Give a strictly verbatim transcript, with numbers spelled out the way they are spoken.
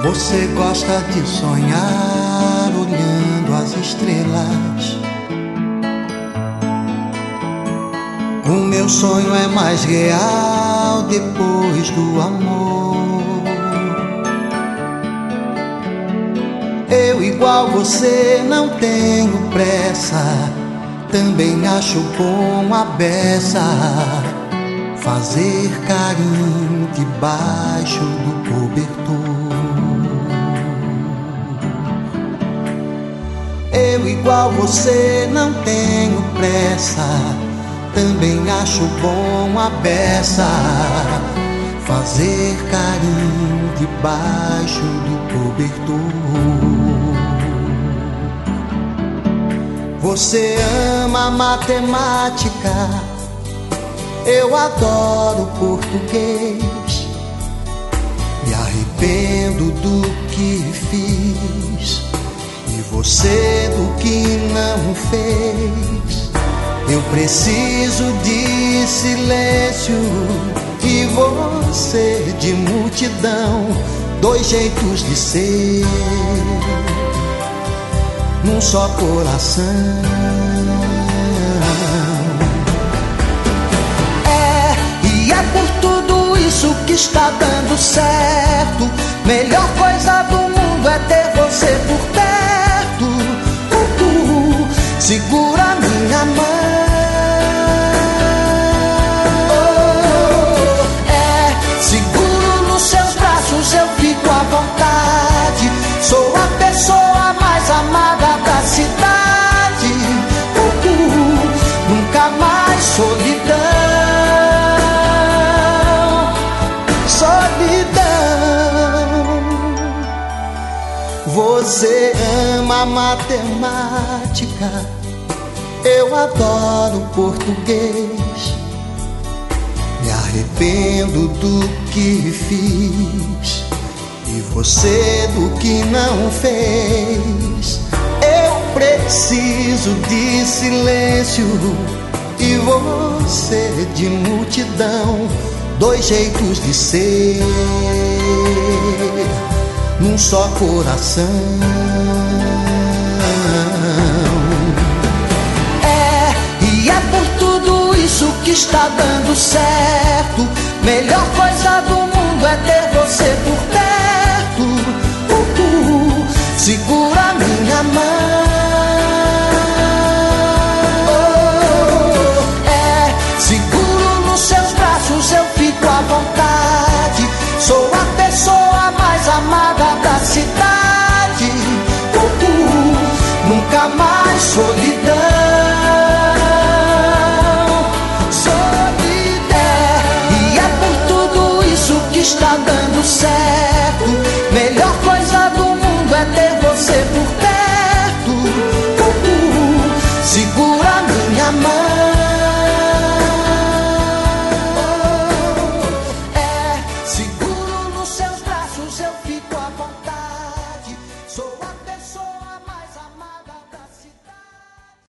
Você gosta de sonhar olhando as estrelas. O meu sonho é mais real depois do amor. Eu, igual você, não tenho pressa. Também acho bom a beça fazer carinho debaixo do cobertor. Eu, igual você, não tenho pressa. Também acho bom a beça fazer carinho debaixo do cobertor. Você ama matemática, eu adoro português. Me arrependo do que fiz e você do que não fez. Eu preciso de silêncio e você de multidão. Dois jeitos de ser num só coração. É, e é por tudo isso que está dando certo. Melhor coisa do mundo é ter você por perto. uh, uh, Segura minha mão. Oh, é, seguro nos seus braços, eu fico à vontade. Sou a pessoa mais amada da cidade. uh, uh, Nunca mais solidão. Solidão. Você ama matemática, eu adoro português. Me arrependo do que fiz e você do que não fez. Eu preciso de silêncio e você de multidão. Dois jeitos de ser num só coração. É, e é por tudo isso que está dando certo. Melhor coisa do mundo é ter você por perto. uh, uh, Segura minha mão. Oh, é, seguro nos seus braços, eu fico à vontade. Sou a pessoa mais amada da cidade. uh, uh, Nunca mais solidão. Solidão. É, e é por tudo isso que está dando certo.